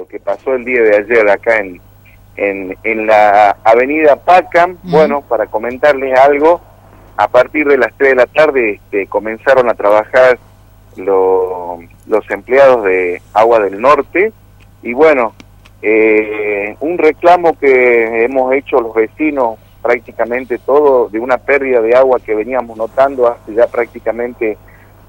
que pasó el día de ayer acá en la avenida Pacam. Bueno, para comentarles algo, a partir de las 3 de la tarde comenzaron a trabajar los empleados de Agua del Norte, y bueno, un reclamo que hemos hecho los vecinos prácticamente todo, de una pérdida de agua que veníamos notando hace ya prácticamente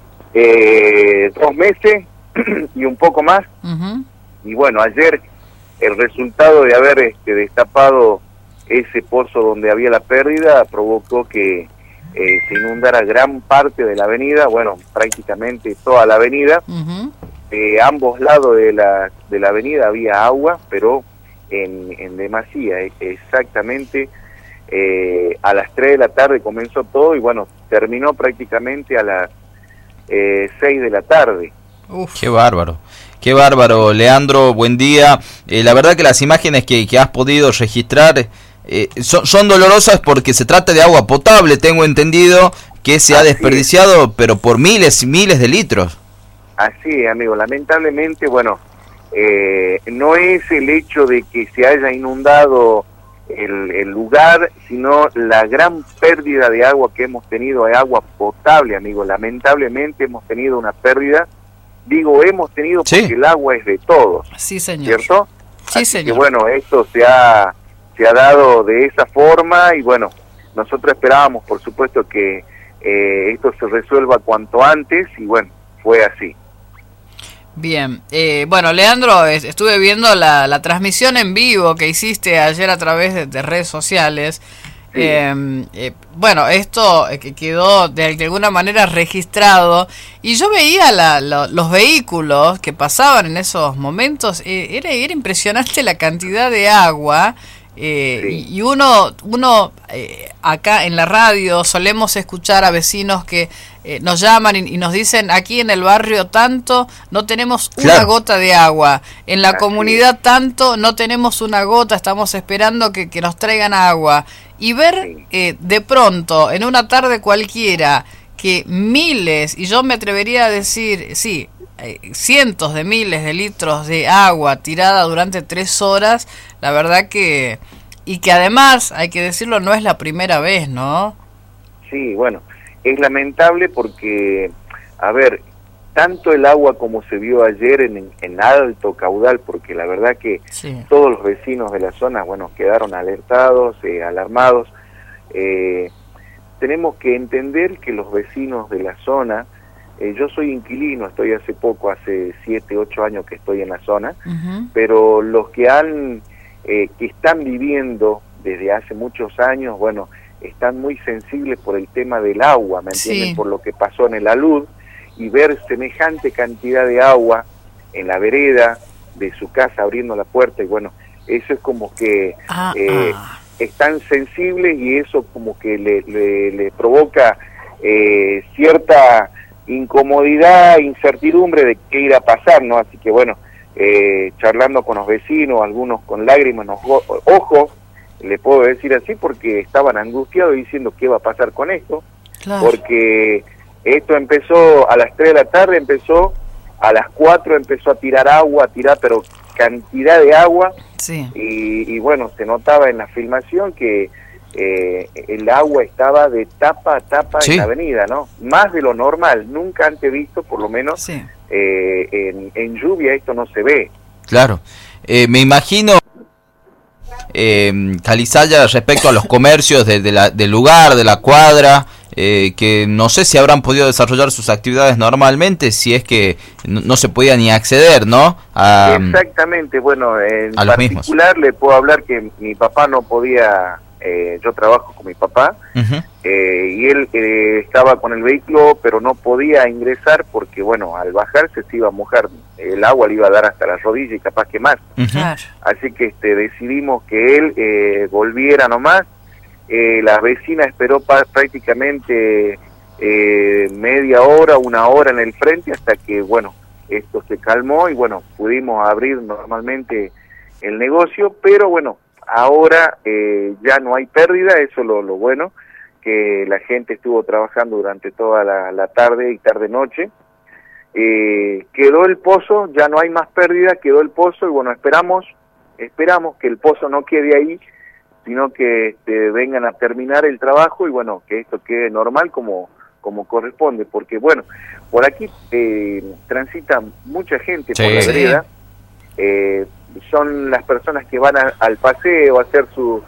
2 meses y un poco más. Y bueno, ayer el resultado de haber destapado ese pozo donde había la pérdida provocó que se inundara gran parte de la avenida, bueno, prácticamente toda la avenida. De ambos lados de la avenida había agua, pero en demasía. Exactamente a las 3 de la tarde comenzó todo, y bueno, terminó prácticamente a las 6 de la tarde. Uf. Qué bárbaro, Leandro, buen día. La verdad que las imágenes que has podido registrar son dolorosas, porque se trata de agua potable, tengo entendido que se ha desperdiciado, pero por miles y miles de litros. Así, amigo, lamentablemente, bueno, no es el hecho de que se haya inundado el lugar, sino la gran pérdida de agua que hemos tenido, de agua potable, amigo. Lamentablemente hemos tenido una pérdida, digo hemos tenido porque el agua es de todos. Sí, señor. ¿Cierto? Sí, así señor. Que bueno, esto se ha dado de esa forma, y bueno, nosotros esperábamos, por supuesto, que esto se resuelva cuanto antes, y bueno, fue así. Bien, bueno, Leandro, estuve viendo la transmisión en vivo que hiciste ayer a través de redes sociales. Sí. Bueno, esto que quedó de alguna manera registrado, y yo veía los vehículos que pasaban en esos momentos. Era impresionante la cantidad de agua. Sí. Y uno acá en la radio solemos escuchar a vecinos que nos llaman y nos dicen: aquí en el barrio tanto no tenemos una gota de agua, en la comunidad tanto no tenemos una gota, estamos esperando que nos traigan agua. Y ver de pronto en una tarde cualquiera que miles, y yo me atrevería a decir, cientos de miles de litros de agua tirada durante 3 horas, la verdad que... Y que además, hay que decirlo, no es la primera vez, ¿no? Sí, bueno, es lamentable porque, a ver, tanto el agua como se vio ayer en alto caudal, porque la verdad que todos los vecinos de la zona, bueno, quedaron alertados, alarmados. Tenemos que entender que los vecinos de la zona, yo soy inquilino, estoy hace 7, 8 años que estoy en la zona, pero los que están viviendo desde hace muchos años, bueno, están muy sensibles por el tema del agua, ¿me entienden? Por lo que pasó en el alud, y ver semejante cantidad de agua en la vereda de su casa abriendo la puerta, y bueno, eso es como que están sensibles, y eso como que le provoca cierta incomodidad, incertidumbre de qué irá a pasar, ¿no? Así que bueno, charlando con los vecinos, algunos con lágrimas en los ojos, le puedo decir así, porque estaban angustiados diciendo qué va a pasar con esto, porque esto empezó a las 3 de la tarde, empezó a las 4, empezó a tirar agua, pero cantidad de agua, y bueno, se notaba en la filmación que el agua estaba de tapa a tapa en la avenida, ¿no? Más de lo normal, nunca antes visto, por lo menos en lluvia esto no se ve. Claro, me imagino, Calizaya, respecto a los comercios del lugar, de la cuadra, que no sé si habrán podido desarrollar sus actividades normalmente, si es que no se podía ni acceder, ¿no? Exactamente, bueno, en a los particular mismos. Le puedo hablar que mi papá no podía, yo trabajo con mi papá, y él estaba con el vehículo, pero no podía ingresar porque, bueno, al bajarse se iba a mojar, el agua le iba a dar hasta la rodilla y capaz que más. Así que decidimos que él volviera nomás. La vecina esperó prácticamente media hora, 1 hora en el frente, hasta que, bueno, esto se calmó y, bueno, pudimos abrir normalmente el negocio, pero bueno, ahora ya no hay pérdida, eso es lo bueno, que la gente estuvo trabajando durante toda la tarde y tarde-noche, quedó el pozo, ya no hay más pérdida, quedó el pozo y bueno, esperamos que el pozo no quede ahí, sino que vengan a terminar el trabajo y bueno, que esto quede normal como corresponde, porque bueno, por aquí transita mucha gente por la vereda, son las personas que van al paseo a hacer sus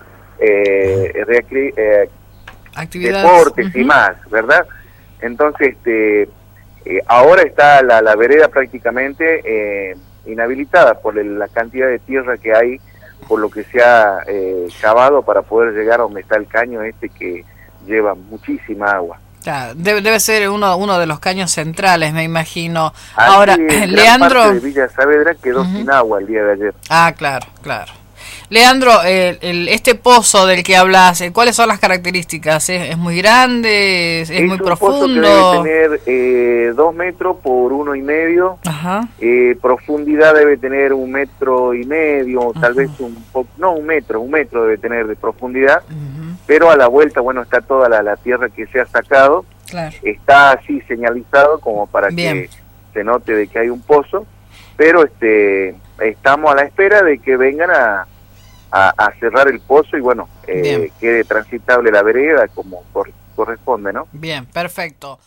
deportes y más, ¿verdad? Entonces, ahora está la vereda prácticamente inhabilitada por la cantidad de tierra que hay, por lo que se ha cavado para poder llegar a donde está el caño que lleva muchísima agua. Claro, debe ser uno de los caños centrales, me imagino. Aquí, ahora, Leandro, parte de Villa Saavedra quedó sin agua el día de ayer. Ah, claro. Leandro, este pozo del que hablas, ¿cuáles son las características? ¿Es muy grande? ¿Es muy profundo? Es un pozo que debe tener 2 metros por 1,5. Ajá. Profundidad debe tener 1,5 metros, tal vez un metro debe tener de profundidad. Pero a la vuelta, bueno, está toda la tierra que se ha sacado. Claro. Está así señalizado como para que se note de que hay un pozo, pero estamos a la espera de que vengan a cerrar el pozo y bueno, quede transitable la vereda como corresponde, ¿no? Bien, perfecto.